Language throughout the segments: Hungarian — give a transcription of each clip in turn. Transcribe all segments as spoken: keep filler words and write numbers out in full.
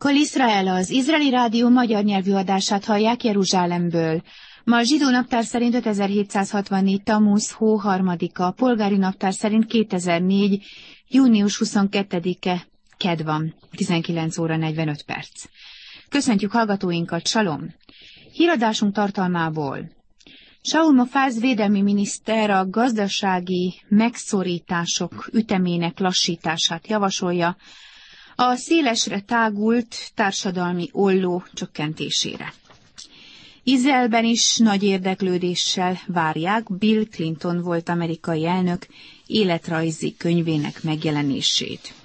Kol Israel, az izraeli rádió magyar nyelvű adását hallják Jeruzsálemből. Ma a zsidó naptár szerint ötezer-hétszázhatvannégy Tammuz hó harmadika, a polgári naptár szerint kétezer-négy június huszonkettedike kedd van, tizenkilenc óra negyvenöt perc. Köszöntjük hallgatóinkat, salom! Híradásunk tartalmából. Shaul Mofaz védelmi miniszter a gazdasági megszorítások ütemének lassítását javasolja, a szélesre tágult társadalmi olló csökkentésére. Izraelben is nagy érdeklődéssel várják Bill Clinton volt amerikai elnök életrajzi könyvének megjelenését.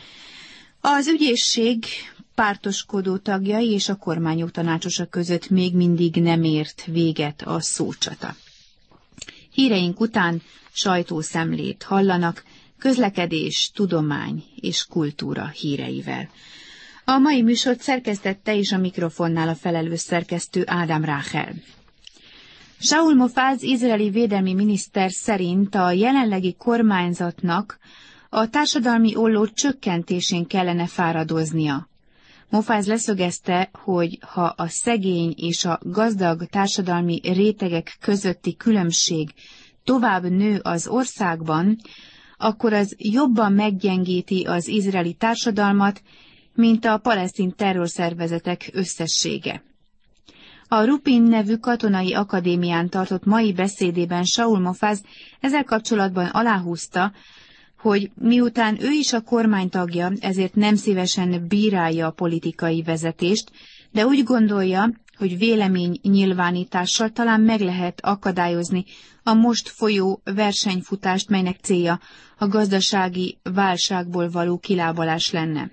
Az ügyészség pártoskodó tagjai és a kormányok tanácsosa között még mindig nem ért véget a szócsata. Híreink után sajtószemlét hallanak, közlekedés, tudomány és kultúra híreivel. A mai műsort szerkesztette és a mikrofonnál a felelős szerkesztő Ádám Ráhel. Shaul Mofaz izraeli védelmi miniszter szerint a jelenlegi kormányzatnak a társadalmi olló csökkentésén kellene fáradoznia. Mofaz leszögezte, hogy ha a szegény és a gazdag társadalmi rétegek közötti különbség tovább nő az országban, akkor az jobban meggyengíti az izraeli társadalmat, mint a palesztin terrorszervezetek összessége. A Rupin nevű katonai akadémián tartott mai beszédében Shaul Mofaz ezzel kapcsolatban aláhúzta, hogy miután ő is a kormány tagja, ezért nem szívesen bírálja a politikai vezetést, de úgy gondolja, hogy véleménynyilvánítással talán meg lehet akadályozni a most folyó versenyfutást, melynek célja a gazdasági válságból való kilábalás lenne.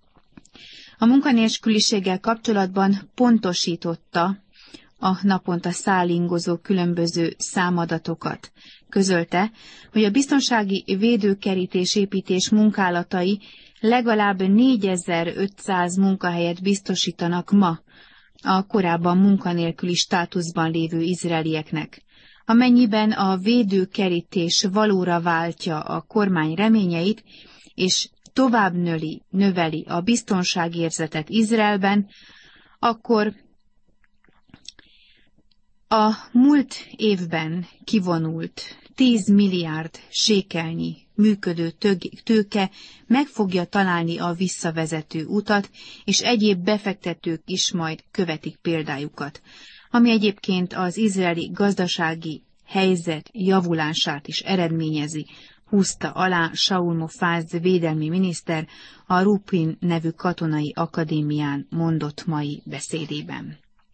A munkanélküliséggel kapcsolatban pontosította a naponta szállingozó különböző számadatokat. Közölte, hogy a biztonsági védőkerítés építés munkálatai legalább négyezer-ötszáz munkahelyet biztosítanak ma a korábban munkanélküli státuszban lévő izraelieknek. Amennyiben a védőkerítés valóra váltja a kormány reményeit, és tovább nöli, növeli a biztonságérzetet Izraelben, akkor a múlt évben kivonult tíz milliárd sékelnyi működő tőke meg fogja találni a visszavezető utat, és egyéb befektetők is majd követik példájukat, ami egyébként az izraeli gazdasági helyzet javulását is eredményezi, húzta alá Shaul Mofaz védelmi miniszter a Rupin nevű katonai akadémián mondott mai beszédében.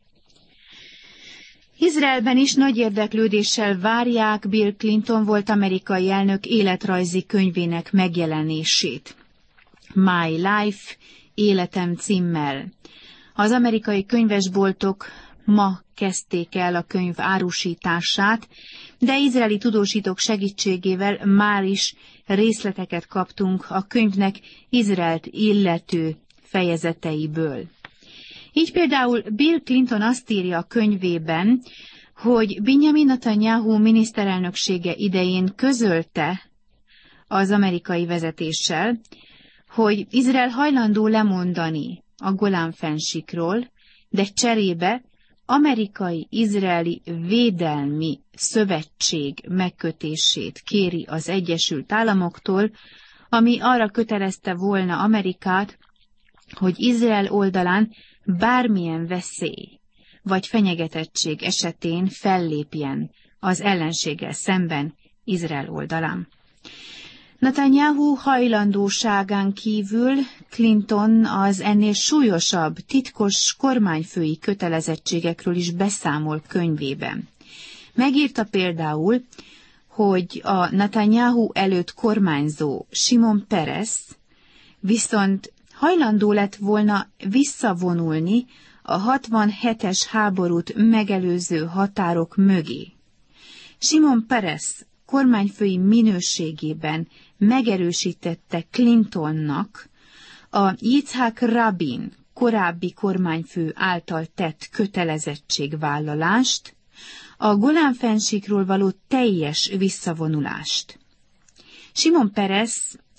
Izraelben is nagy érdeklődéssel várják Bill Clinton volt amerikai elnök életrajzi könyvének megjelenését. My Life, Életem címmel. Az amerikai könyvesboltok ma kezdték el a könyv árusítását, de izraeli tudósítók segítségével már is részleteket kaptunk a könyvnek Izraelt illető fejezeteiből. Így például Bill Clinton azt írja a könyvében, hogy Benjamin Netanyahu miniszterelnöksége idején közölte az amerikai vezetéssel, hogy Izrael hajlandó lemondani a Golán-fennsíkról, de cserébe amerikai-izraeli védelmi szövetség megkötését kéri az Egyesült Államoktól, ami arra kötelezte volna Amerikát, hogy Izrael oldalán bármilyen veszély vagy fenyegetettség esetén fellépjen az ellenséggel szemben Izrael oldalán. Netanyahu hajlandóságán kívül Clinton az ennél súlyosabb, titkos kormányfői kötelezettségekről is beszámol könyvében. Megírta például, hogy a Netanyahu előtt kormányzó Simon Peres viszont hajlandó lett volna visszavonulni a hatvanhetes háborút megelőző határok mögé. Simon Peres kormányfői minőségében megerősítette Clintonnak a Yitzhak Rabin korábbi kormányfő által tett kötelezettségvállalást, a Golán-fennsíkról való teljes visszavonulást. Simon Peres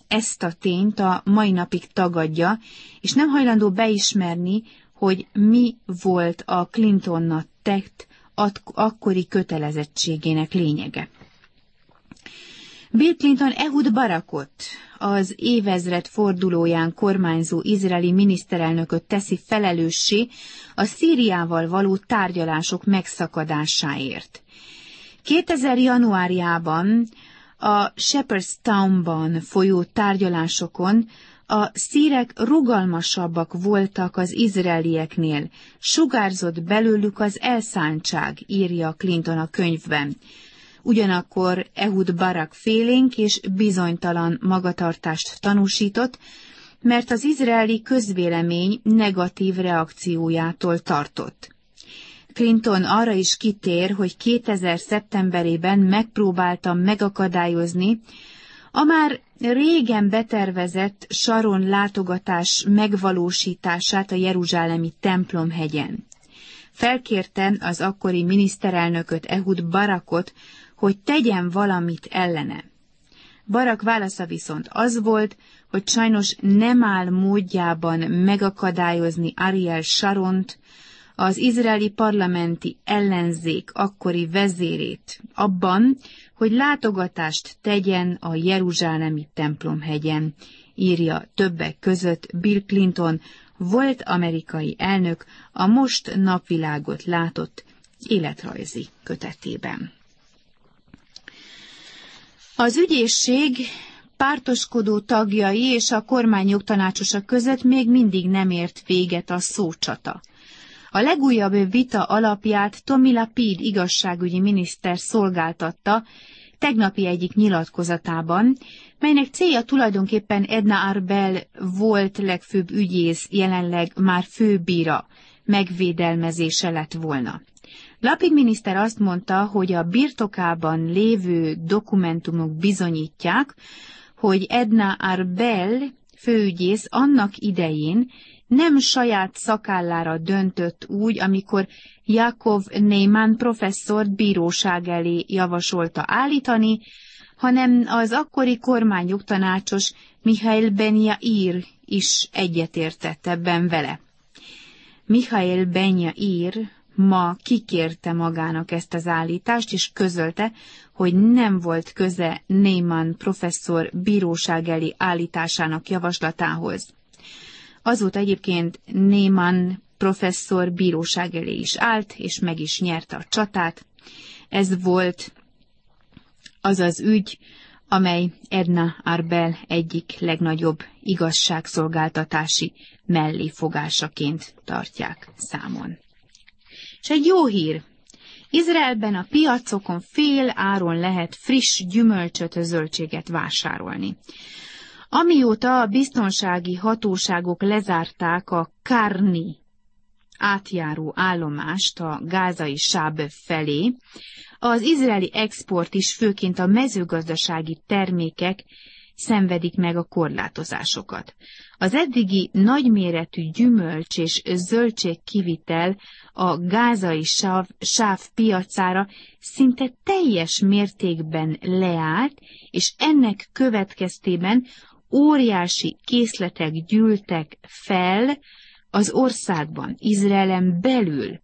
ezt a tényt a mai napig tagadja, és nem hajlandó beismerni, hogy mi volt a Clintonnal tett akkori kötelezettségének lényege. Bill Clinton Ehud Barakot, az évezred fordulóján kormányzó izraeli miniszterelnököt teszi felelőssé a Szíriával való tárgyalások megszakadásáért. kétezer januárjában a Shepherdstownban folyó tárgyalásokon a szírek rugalmasabbak voltak az izraelieknél, sugárzott belőlük az elszántság, írja Clinton a könyvben. Ugyanakkor Ehud Barak félénk és bizonytalan magatartást tanúsított, mert az izraeli közvélemény negatív reakciójától tartott. Clinton arra is kitér, hogy kétezer szeptemberében megpróbálta megakadályozni a már régen betervezett Sharon látogatás megvalósítását a jeruzsálemi templomhegyen. Felkérte az akkori miniszterelnököt, Ehud Barakot, hogy tegyen valamit ellene. Barak válasza viszont az volt, hogy sajnos nem áll módjában megakadályozni Ariel Sharont, az izraeli parlamenti ellenzék akkori vezérét abban, hogy látogatást tegyen a jeruzsálemi templomhegyen, írja többek között Bill Clinton, volt amerikai elnök a most napvilágot látott életrajzi kötetében. Az ügyészség pártoskodó tagjai és a kormány jogtanácsosa között még mindig nem ért véget a szócsata. A legújabb vita alapját Tommy Lapid igazságügyi miniszter szolgáltatta tegnapi egyik nyilatkozatában, melynek célja tulajdonképpen Edna Arbel volt legfőbb ügyész, jelenleg már főbíra megvédelmezése lett volna. Lapid miniszter azt mondta, hogy a birtokában lévő dokumentumok bizonyítják, hogy Edna Arbel főügyész annak idején nem saját szakállára döntött úgy, amikor Yakov Neiman professzort bíróság elé javasolta állítani, hanem az akkori kormányjogtanácsos Michael Ben-Yair is egyetértett ebben vele. Michael Ben-Yair ma kikérte magának ezt az állítást, és közölte, hogy nem volt köze Neiman professzor bíróság elé állításának javaslatához. Azóta egyébként Neiman professzor bíróság elé is állt, és meg is nyerte a csatát. Ez volt az az ügy, amely Edna Arbel egyik legnagyobb igazságszolgáltatási melléfogásaként tartják számon. És egy jó hír. Izraelben a piacokon fél áron lehet friss gyümölcsöt, zöldséget vásárolni. Amióta a biztonsági hatóságok lezárták a Karni átjáró állomást a gázai Sáb felé, az izraeli export is, főként a mezőgazdasági termékek szenvedik meg a korlátozásokat. Az eddigi nagyméretű gyümölcs és zöldség kivitel a gázai sáv, sáv piacára szinte teljes mértékben leállt, és ennek következtében óriási készletek gyűltek fel az országban, Izraelen belül,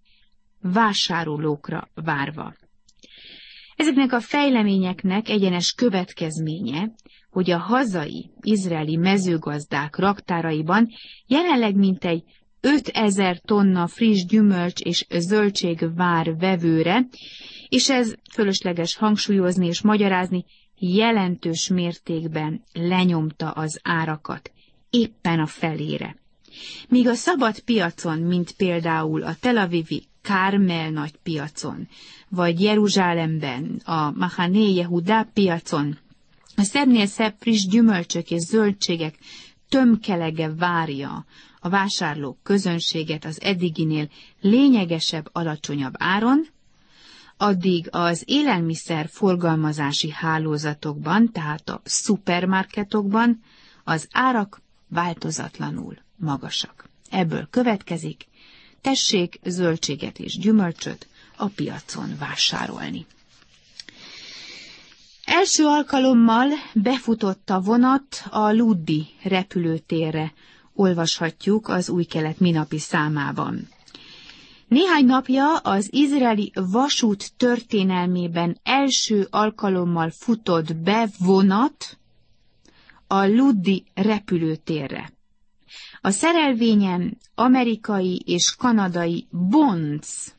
vásárolókra várva. Ezeknek a fejleményeknek egyenes következménye, hogy a hazai izraeli mezőgazdák raktáraiban jelenleg mintegy ötezer tonna friss gyümölcs és zöldség vár vevőre, és ez fölösleges hangsúlyozni és magyarázni, jelentős mértékben lenyomta az árakat, éppen a felére. Míg a szabad piacon, mint például a Tel Avivi Kármel nagy piacon, vagy Jeruzsálemben a Mahané Yehudá piacon, a szebbnél szebb friss gyümölcsök és zöldségek tömkelege várja a vásárlók közönséget az eddiginél lényegesebb, alacsonyabb áron, addig az élelmiszer forgalmazási hálózatokban, tehát a szupermarketokban az árak változatlanul magasak. Ebből következik, tessék zöldséget és gyümölcsöt a piacon vásárolni. Első alkalommal befutott a vonat a Luddi repülőtérre, olvashatjuk az Új Kelet minapi számában. Néhány napja az izraeli vasút történelmében első alkalommal futott be vonat a Luddi repülőtérre. A szerelvényen amerikai és kanadai Bonds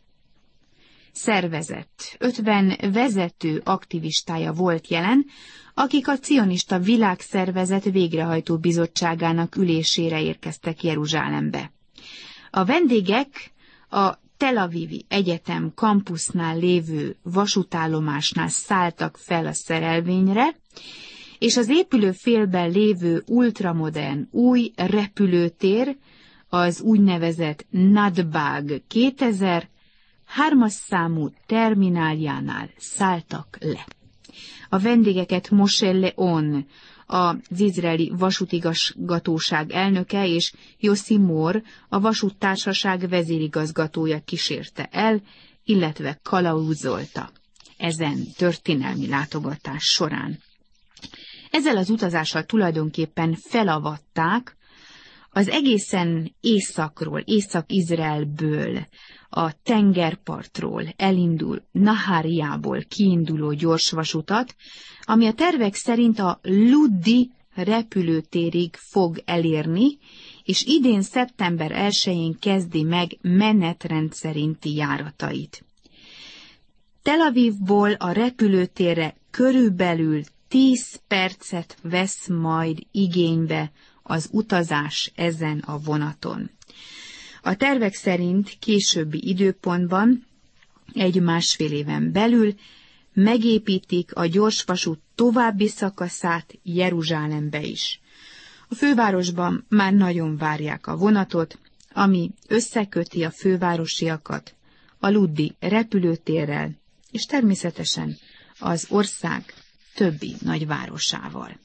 szervezet ötven vezető aktivistája volt jelen, akik a cionista világszervezet végrehajtó bizottságának ülésére érkeztek Jeruzsálembe. A vendégek a Tel Avivi Egyetem kampusznál lévő vasútállomásnál szálltak fel a szerelvényre, és az épülő félben lévő ultramodern új repülőtér, az úgynevezett Nadbag kétezer hármas számú termináljánál szálltak le. A vendégeket Moshe Leon, az izraeli vasútigazgatóság elnöke, és Yossi Mor, a vasúttársaság vezérigazgatója kísérte el, illetve kalauzolta ezen történelmi látogatás során. Ezzel az utazással tulajdonképpen felavatták az egészen északról, Észak-Izraelből, a tengerpartról elindul Nahariából kiinduló gyorsvasutat, ami a tervek szerint a Luddi repülőtérig fog elérni, és idén szeptember elsején kezdi meg menetrend szerinti járatait. Tel Avivból a repülőtérre körülbelül tíz percet vesz majd igénybe az utazás ezen a vonaton. A tervek szerint későbbi időpontban, egy másfél éven belül megépítik a gyorsvasút további szakaszát Jeruzsálembe is. A fővárosban már nagyon várják a vonatot, ami összeköti a fővárosiakat a Luddi repülőtérrel, és természetesen az ország többi nagyvárosával.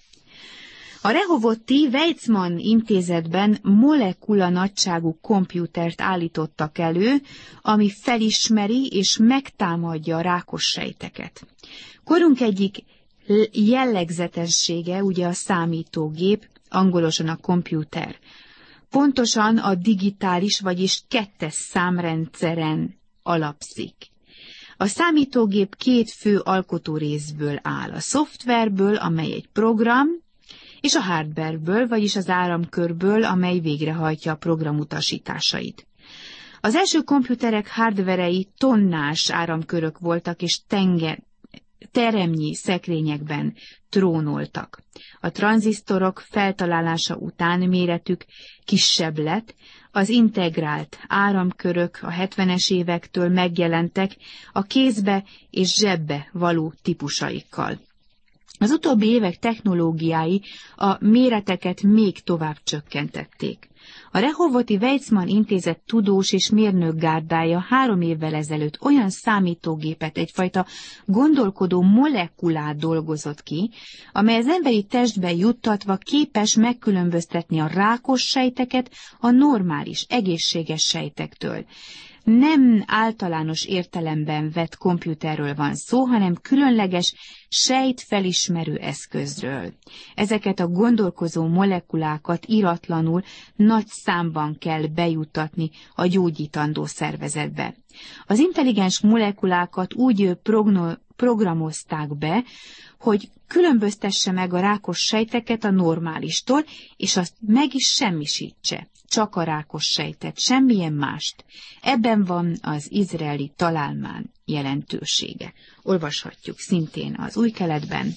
A Rehovoti Weizmann intézetben molekula nagyságú kompjútert állítottak elő, ami felismeri és megtámadja a rákos sejteket. Korunk egyik jellegzetessége ugye a számítógép, angolosan a kompjúter. Pontosan a digitális, vagyis kettes számrendszeren alapszik. A számítógép két fő alkotórészből áll, a szoftverből, amely egy program, és a hardwareből, vagyis az áramkörből, amely végrehajtja a program utasításait. Az első komputerek hardverei tonnás áramkörök voltak, és tenger, teremnyi szekrényekben trónoltak. A tranzisztorok feltalálása után méretük kisebb lett, az integrált áramkörök a hetvenes évektől megjelentek a kézbe és zsebbe való típusaikkal. Az utóbbi évek technológiái a méreteket még tovább csökkentették. A Rehovoti Weizmann intézet tudós és mérnök gárdája három évvel ezelőtt olyan számítógépet, egyfajta gondolkodó molekulát dolgozott ki, amely az emberi testbe juttatva képes megkülönböztetni a rákos sejteket a normális, egészséges sejtektől. Nem általános értelemben vett komputerről van szó, hanem különleges sejtfelismerő eszközről. Ezeket a gondolkozó molekulákat iratlanul nagy számban kell bejuttatni a gyógyítandó szervezetbe. Az intelligens molekulákat úgy progno, programozták be, hogy különböztesse meg a rákos sejteket a normálistól, és azt meg is semmisítse. Csak a rákos sejtet, semmilyen mást. Ebben van az izraeli találmány jelentősége. Olvashatjuk szintén az Új Keletben.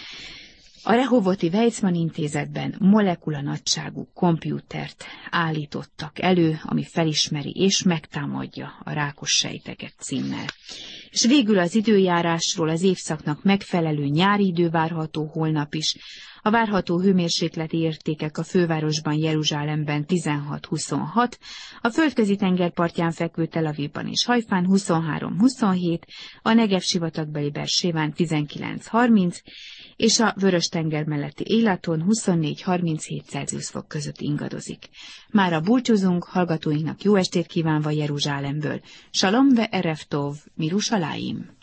A Rehovoti Weizmann intézetben molekula nagyságú kompjútert állítottak elő, ami felismeri és megtámadja a rákos sejteket címmel. És végül az időjárásról: az évszaknak megfelelő nyári idő várható holnap is. A várható hőmérsékleti értékek a fővárosban, Jeruzsálemben tizenhat-huszonhat, a földközi tenger partján fekvő Tel Avivban és Hajfán huszonhárom-huszonhét, a Negev sivatagbeli Beerséván tizenkilenc-harminc, és a Vörös-tenger melletti Élaton huszonnégy-harminchét Celsius fok között ingadozik. Mára búcsúzunk, hallgatóinknak jó estét kívánva Jeruzsálemből. Shalom ve erev tov, Mirushalayim!